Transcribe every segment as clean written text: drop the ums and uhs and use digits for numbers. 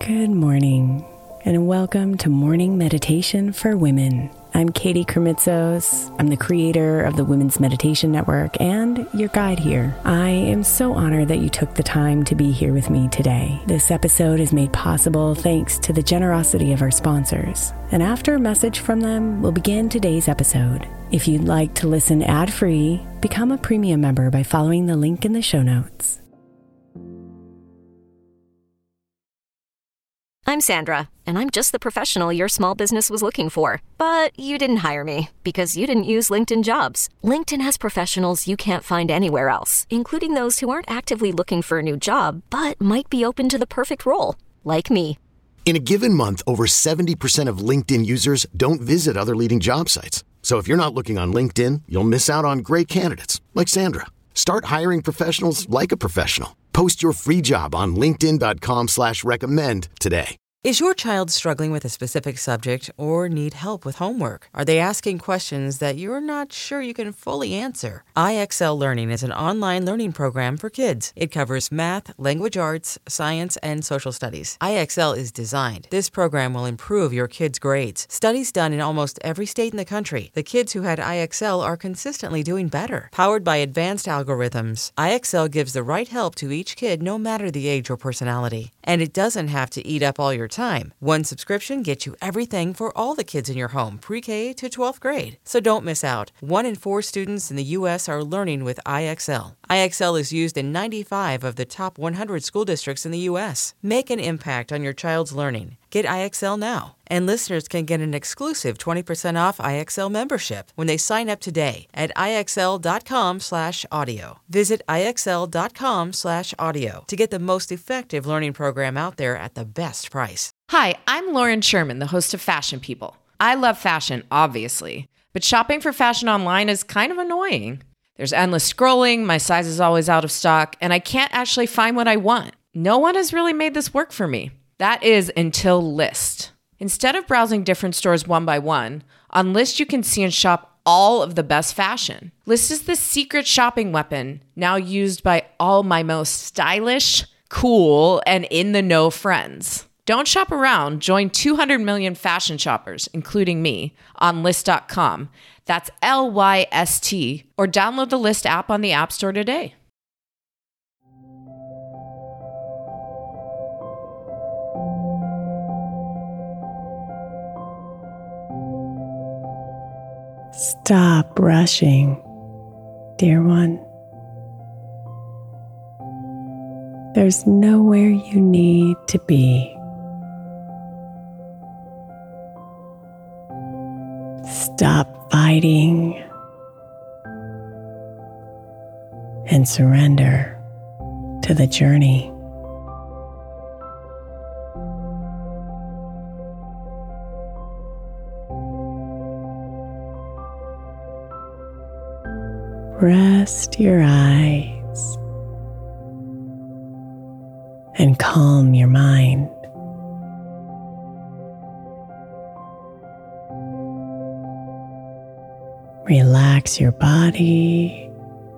Good morning, and welcome to Morning Meditation for Women. I'm Katie Kremitzos. I'm the creator of the Women's Meditation Network and your guide here. I am so honored that you took the time to be here with me today. This episode is made possible thanks to the generosity of our sponsors. And after a message from them, we'll begin today's episode. If you'd like to listen ad-free, become a premium member by following the link in the show notes. I'm Sandra, and I'm just the professional your small business was looking for. But you didn't hire me because you didn't use LinkedIn Jobs. LinkedIn has professionals you can't find anywhere else, including those who aren't actively looking for a new job, but might be open to the perfect role, like me. In a given month, over 70% of LinkedIn users don't visit other leading job sites. So if you're not looking on LinkedIn, you'll miss out on great candidates like Sandra. Start hiring professionals like a professional. Post your free job on linkedin.com/recommend today. Is your child struggling with a specific subject or need help with homework? Are they asking questions that you're not sure you can fully answer? IXL Learning is an online learning program for kids. It covers math, language arts, science, and social studies. IXL is designed. This program will improve your kids' grades. Studies done in almost every state in the country. The kids who had IXL are consistently doing better. Powered by advanced algorithms, IXL gives the right help to each kid no matter the age or personality. And it doesn't have to eat up all your time. One subscription gets you everything for all the kids in your home, pre-K to 12th grade. So don't miss out. 1 in 4 students in the U.S. are learning with IXL. IXL is used in 95 of the top 100 school districts in the U.S. Make an impact on your child's learning. Get IXL now. And listeners can get an exclusive 20% off IXL membership when they sign up today at IXL.com/audio. Visit IXL.com/audio to get the most effective learning program out there at the best price. Hi, I'm Lauren Sherman, the host of Fashion People. I love fashion, obviously, but shopping for fashion online is kind of annoying. There's endless scrolling, my size is always out of stock, and I can't actually find what I want. No one has really made this work for me. That is until Lyst. Instead of browsing different stores one by one, on Lyst you can see and shop all of the best fashion. Lyst is the secret shopping weapon now used by all my most stylish, cool, and in-the-know friends. Don't shop around. Join 200 million fashion shoppers, including me, on Lyst.com. That's LYST, or download the Lyst app on the App Store today. Stop rushing, dear one. There's nowhere you need to be. Stop fighting and surrender to the journey. Rest your eyes and calm your mind. Relax your body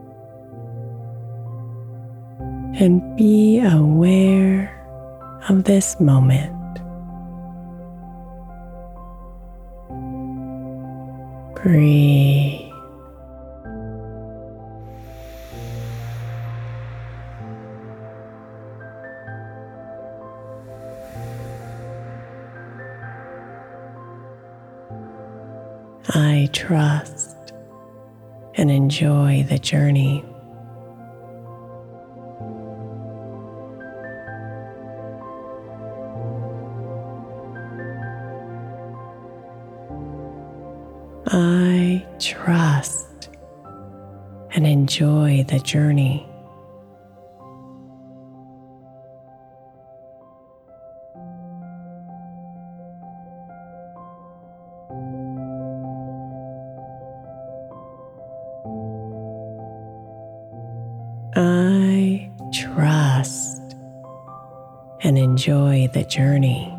and be aware of this moment. Breathe. I trust and enjoy the journey. I trust and enjoy the journey. I trust and enjoy the journey.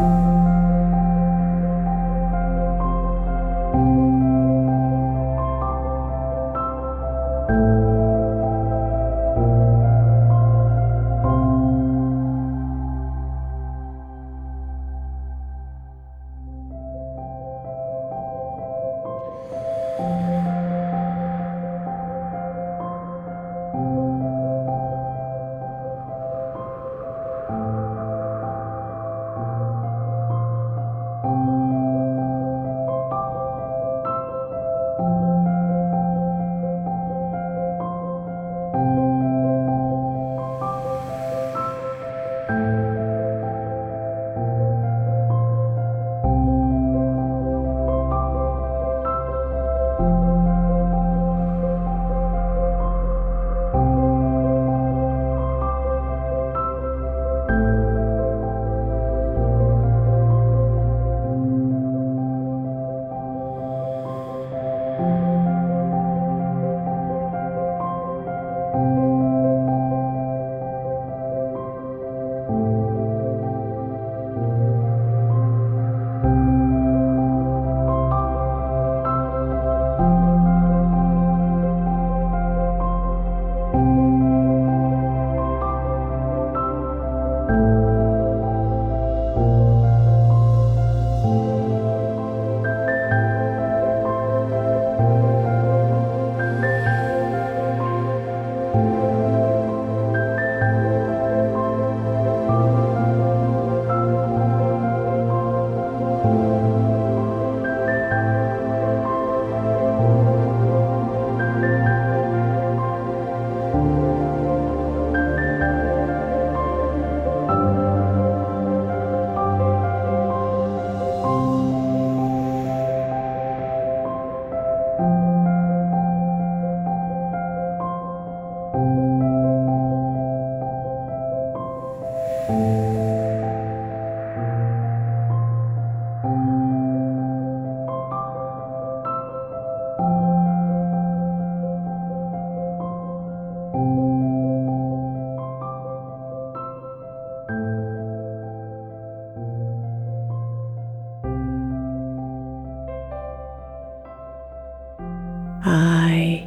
I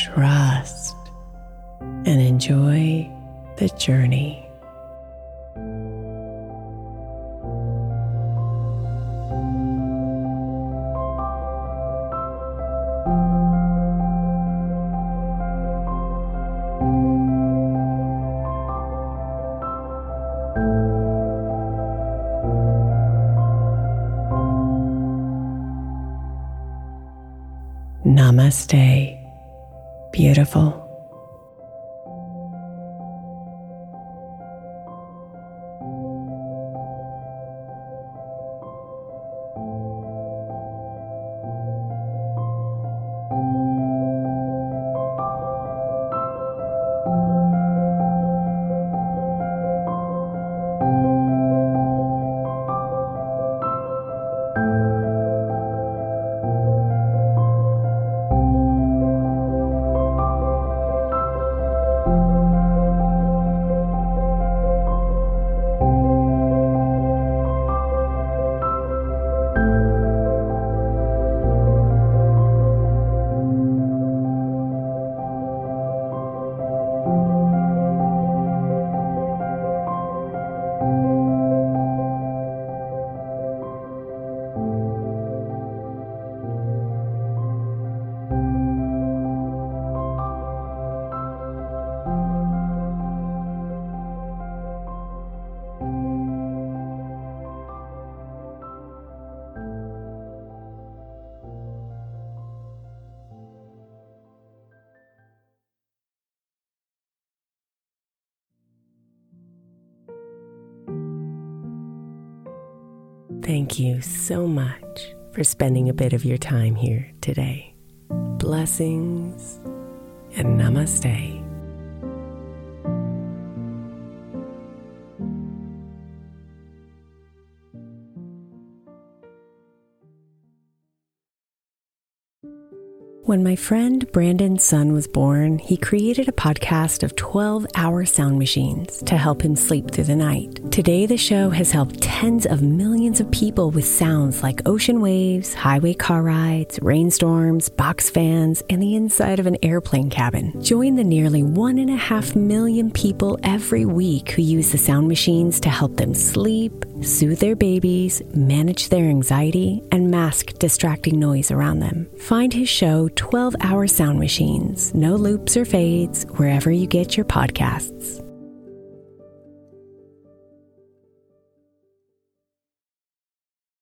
trust and enjoy the journey. Namaste, beautiful. Thank you so much for spending a bit of your time here today. Blessings and namaste. When my friend Brandon's son was born, he created a podcast of 12-hour sound machines to help him sleep through the night. Today, the show has helped tens of millions of people with sounds like ocean waves, highway car rides, rainstorms, box fans, and the inside of an airplane cabin. Join the nearly 1.5 million people every week who use the sound machines to help them sleep, soothe their babies, manage their anxiety, and mask distracting noise around them. Find his show 12-Hour Sound Machines, no loops or fades, wherever you get your podcasts.